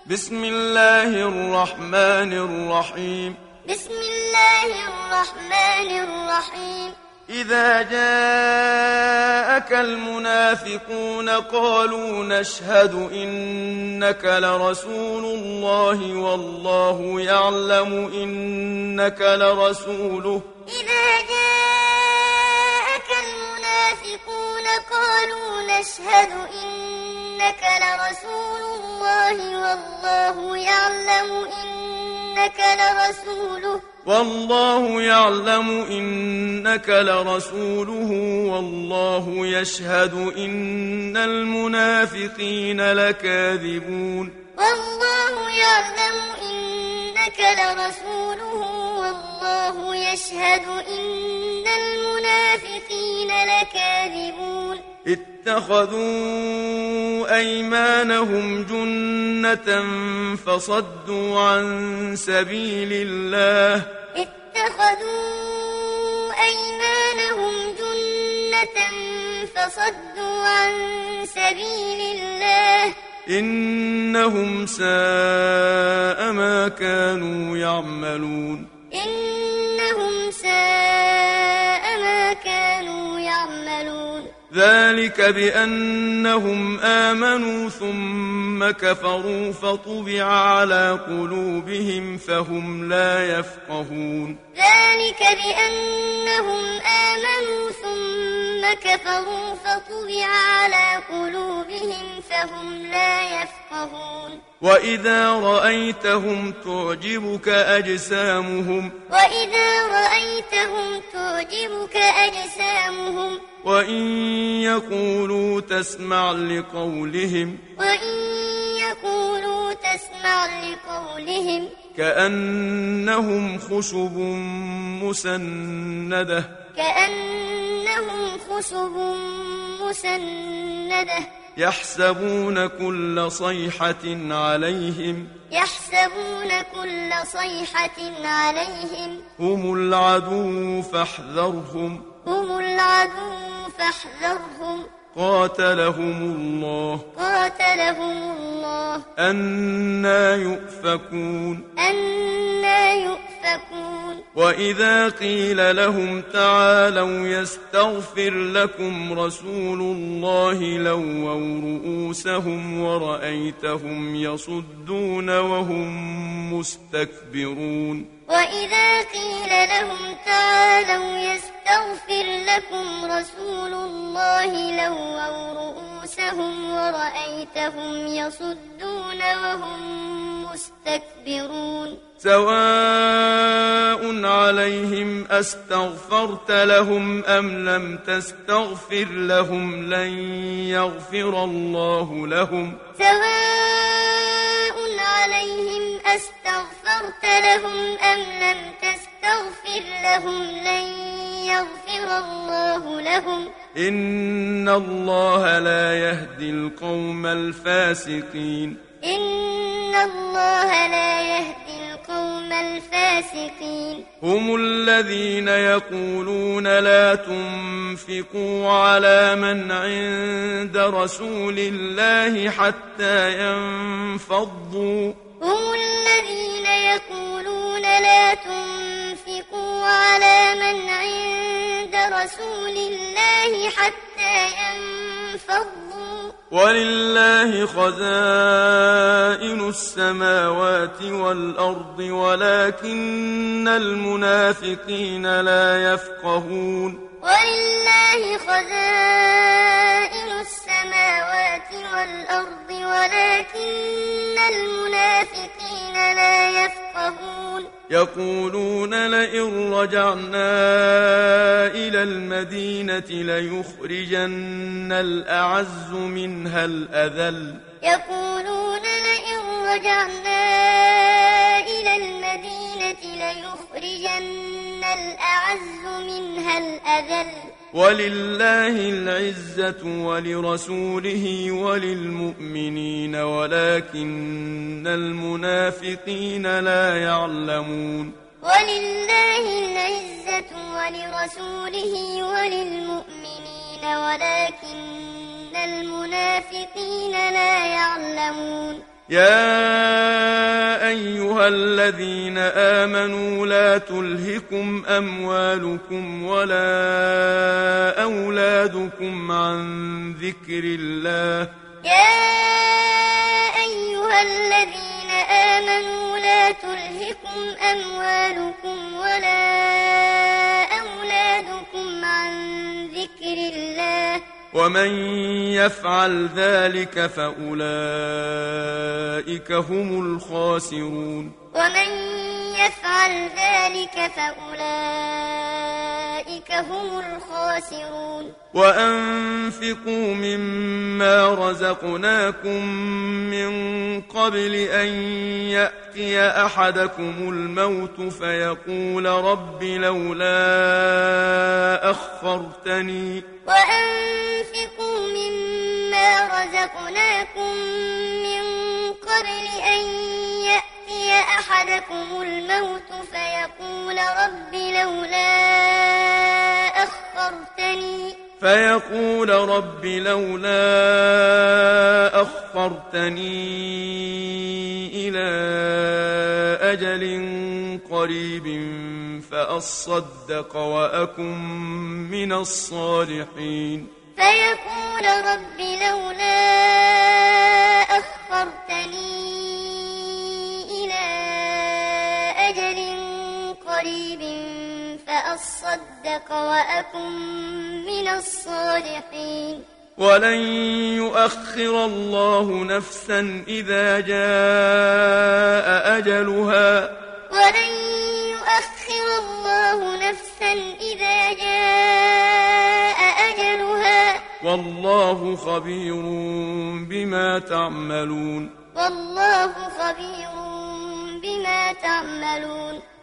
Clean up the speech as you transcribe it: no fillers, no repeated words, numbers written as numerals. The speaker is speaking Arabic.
بسم الله الرحمن الرحيم. بسم الله الرحمن الرحيم. إذا جاءك المنافقون قالوا نشهد إنك لرسول الله والله يعلم إنك لرسوله. إذا جاءك المنافقون قالوا نشهد إنك لرسول الله والله يعلم إنك لرسوله. والله يعلم إنك لرسوله والله يشهد إن المنافقين لكاذبون. والله يعلم إنك لرسوله والله يشهد إن المنافقين لكاذبون. اتخذوا أيمانهم جنة فصدوا عن سبيل الله. اتخذوا أيمانهم جنة فصدوا عن سبيل الله. إنهم ساء ما كانوا يعملون. إنهم ساء ما كانوا يعملون. ذلك بأنهم آمنوا ثم كفروا فطبع على قلوبهم فهم لا يفقهون. ذلك بأنهم آمنوا ثم كفروا فطبع على قلوبهم فهم لا يفقهون. وإذا رأيتهم تعجبك أجسامهم. وإذا رأيتهم تعجبك أجسامهم. وإن يقولوا تسمع لقولهم. وإن يقولوا تسمع لقولهم. كأنهم خشب مسندة. كأنهم خشب مسندة. يحسبون كل صيحة عليهم. يحسبون كل صيحة عليهم. هم العدو فاحذرهم. هم العدو فاحذرهم. قاتلهم الله. قاتلهم الله. أنى يؤفكون. أنى يؤفكون. وإذا قيل لهم تعالوا يستغفر لكم رسول الله لووا رؤوسهم ورأيتهم يصدون وهم مستكبرون. وإذا قيل لهم تعالوا يستغفر لكم رسول الله لووا رؤوسهم ورأيتهم يصدون وهم مستكبرون. سواء عليهم أستغفرت لهم أم لم تستغفر لهم لن يغفر الله لهم. سواء عليهم أستغفرت لهم أم لم تستغفر لهم لن يغفر الله لهم. إن الله لا يهدي القوم الفاسقين. إن الله لا يهدي القوم الفاسقين. هم الذين يقولون لا تنفقوا على من عند رسول الله حتى ينفضوا. هم الذين يقولون لا تنفقوا على من عند رسول الله حتى ينفضوا. ولله خزائن السماوات والأرض ولكن المنافقين لا يفقهون. ولله خزائن السماوات والأرض ولكن المنافقين لا يفقهون. يقولون لئن رجعنا إلى المدينة ليخرجن الأعز منها الأذل. يقولون لئن رجعنا إلى المدينة ليخرجن الأعز منها الأذل. ولله العزة ولرسوله وللمؤمنين ولكن المنافقين لا يعلمون. ولله العزة ولرسوله وللمؤمنين ولكن المنافقين لا يعلمون. يا أيها الذين آمنوا لا تلهكم أموالكم ولا أولادكم عن ذكر الله يا أيها الذين آمنوا لا تلهكم أموالكم ولا أولادكم عن ذكر الله ومن يفعل ذلك فأولئك هم الخاسرون ومن يفعل ذلك فأولئك هم الخاسرون وأنفقوا مما رزقناكم من قبل أن يأتي أحدكم الموت فيقول رب لولا أخرتني وأنفقوا مما رزقناكم من قبل أن يأتي أحدكم الموت فيقول رب لولا أخرتني إلى أجل قريب فأصدق وأكن من الصالحين فيقول رب لولا أخرتني إلى أجل قريب فأصدق وأكن من الصالحين ولن يؤخر الله نفسا إذا جاء أجلها ولن يؤخر الله نفسا إذا جاء أجلها والله خبير بما تعملون والله خبير بما تعملون